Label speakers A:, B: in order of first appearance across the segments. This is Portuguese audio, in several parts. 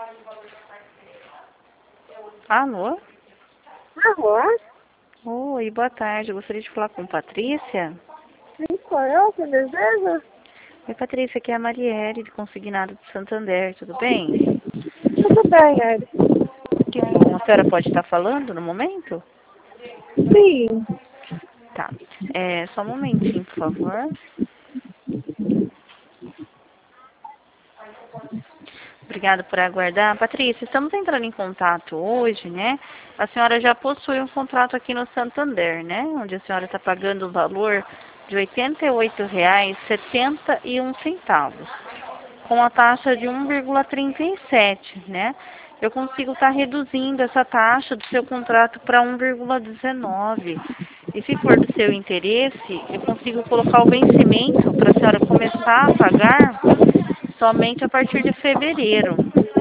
A: Alô?
B: Alô?
A: Oi, boa tarde. Eu gostaria de falar com Patrícia.
B: Sim, sou eu que deseja?
A: Oi, Patrícia, aqui é a Marielle, de Consignado de Santander. Tudo bem?
B: Tudo bem, Eri.
A: Que bom. A senhora pode estar falando no momento?
B: Sim.
A: Tá. Só um momentinho, por favor. Obrigada por aguardar. Patrícia, estamos entrando em contato hoje, né? A senhora já possui um contrato aqui no Santander, né? Onde a senhora está pagando o valor de R$ 88,71, com a taxa de 1,37, né? Eu consigo estar reduzindo essa taxa do seu contrato para 1,19. E se for do seu interesse, eu consigo colocar o vencimento para a senhora começar a pagar somente a partir de fevereiro.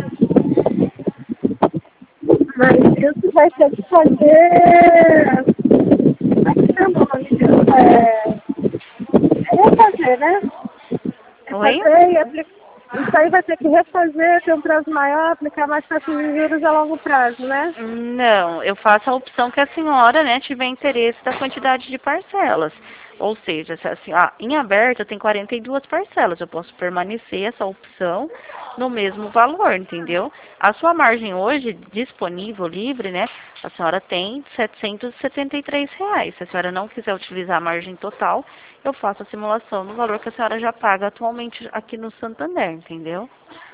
B: Mas isso vai ter que fazer. Aqui na mão, refazer, né?
A: Oi?
B: Refazer e aplicar. Isso aí vai ter que refazer, ter um prazo maior, aplicar mais taxas de juros a longo prazo, né?
A: Não, eu faço a opção que a senhora, né, tiver interesse da quantidade de parcelas. Ou seja, se assim, em aberto tem 42 parcelas, eu posso permanecer essa opção no mesmo valor, entendeu? A sua margem hoje disponível, livre, né, a senhora tem R$ 773. Se a senhora não quiser utilizar a margem total, eu faço a simulação no valor que a senhora já paga atualmente aqui no Santander, entendeu?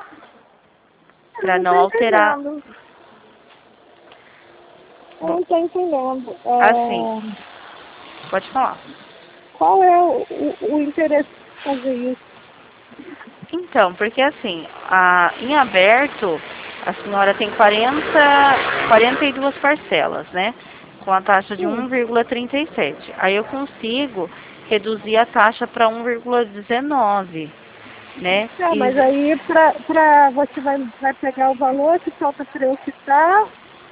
B: Eu
A: Para
B: não estou
A: não alterar.
B: entendendo. Eu
A: Bom,
B: não estou entendendo.
A: assim, pode falar.
B: Qual é o interesse de fazer isso?
A: Então, porque assim, em aberto, a senhora tem 42 parcelas, né? Com a taxa de
B: Sim.
A: 1,37. Aí eu consigo reduzir a taxa para 1,19, né?
B: Tá,
A: E
B: mas aí você vai pegar o valor que falta para eu quitar,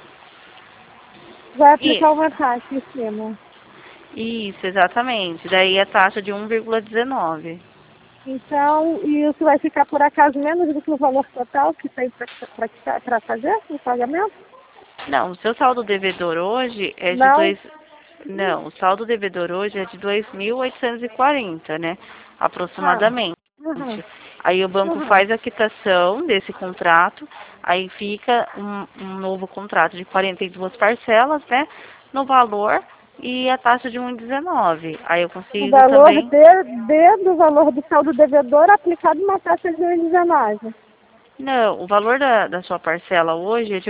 B: vai
A: isso,
B: aplicar uma taxa em cima.
A: isso, exatamente. Daí a taxa de 1,19.
B: Então, e isso vai ficar por acaso menos do que o valor total que tem para fazer o pagamento?
A: Não, o seu saldo devedor hoje é de
B: Não?
A: dois. Não, o saldo devedor hoje é de 2.840, né?
B: Ah,
A: Aproximadamente.
B: uhum,
A: Aí o banco
B: uhum.
A: faz a quitação desse contrato, aí fica um novo contrato de 42 parcelas, né? No valor e a taxa de 1,19. Aí eu
B: O
A: consigo
B: valor
A: também.
B: do valor do saldo devedor aplicado uma taxa de 1,19.
A: Não, o valor da sua parcela hoje é de R$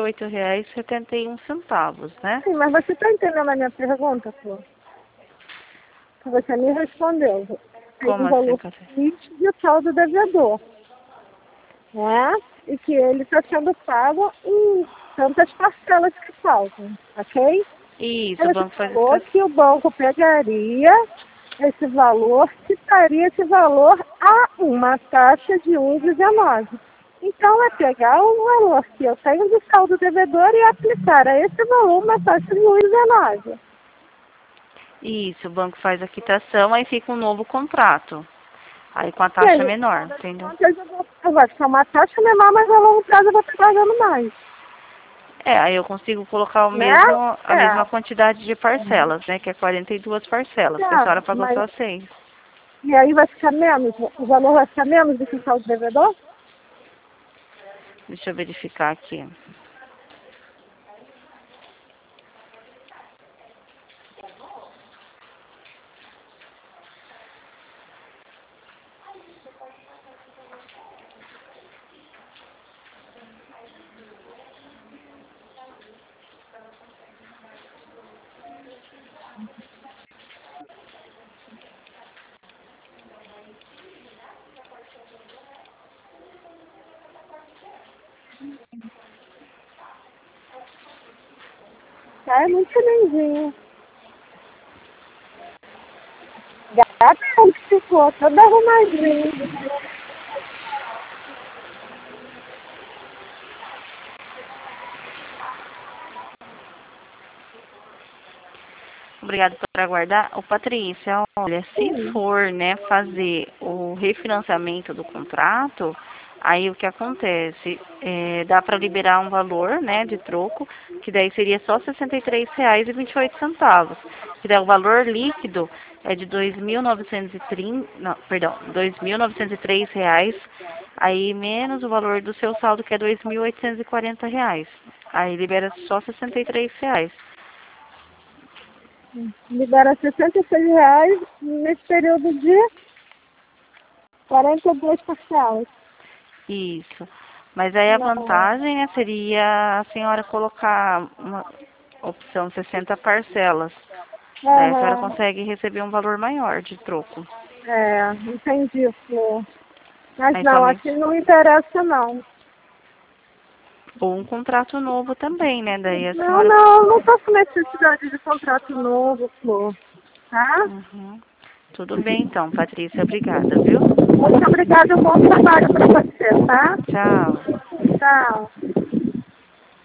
A: 88,71, né?
B: Sim, mas você está entendendo a minha pergunta, Flor? Que você me respondeu. Tem um
A: Como assim,
B: valor
A: Patrícia?
B: X de saldo devedor, não é? E que ele está sendo pago em tantas parcelas que faltam, ok?
A: Isso, o
B: Ela te
A: banco faz
B: falou
A: isso.
B: que o banco pegaria esse valor, quitaria esse valor a uma taxa de 1,19. Então, é pegar o valor que eu tenho de saldo devedor e aplicar a esse valor uma taxa de 1,19.
A: Isso, o banco faz a quitação, aí fica um novo contrato. Aí com a
B: E
A: taxa
B: aí, no final
A: menor,
B: das
A: entendeu?
B: contas, eu vou ficar uma taxa menor, mas a longo prazo eu vou estar pagando mais,
A: Aí eu consigo colocar
B: né?
A: a mesma
B: É,
A: quantidade de parcelas, né? Que é 42 parcelas, que a
B: tá,
A: senhora pagou
B: mas
A: só 6.
B: e aí vai ficar menos, o valor vai ficar menos do que o saldo devedor?
A: Deixa eu verificar aqui.
B: Tá, é muito lindinho. Gata que ficou toda arrumadinha.
A: Obrigada por aguardar. Ô, Patrícia, olha, se
B: Sim.
A: for, né, fazer o refinanciamento do contrato, Aí o que acontece? Dá para liberar um valor, né, de troco, que daí seria só R$ 63,28. Que daí o valor líquido é de 2.930, não, perdão, R$ 2.903, aí menos o valor do seu saldo, que é R$ 2.840. Aí libera só R$ 63.
B: Libera R$ 66 nesse período de 42 parcelas.
A: Isso. Mas aí a
B: Não.
A: vantagem, né, seria a senhora colocar uma opção 60 parcelas. Daí a senhora
B: Aham.
A: consegue receber um valor maior de troco.
B: Entendi, Flor. Mas
A: Aí
B: não,
A: somente.
B: assim não me interessa não.
A: Ou um contrato novo também, né? Daí a
B: Não,
A: senhora.
B: não, não tô com necessidade de contrato novo, Flor. Tá?
A: Uhum. Tudo bem então, Patrícia. Obrigada, viu?
B: Muito obrigada, um bom trabalho para você, tá?
A: Tchau.
B: Tchau.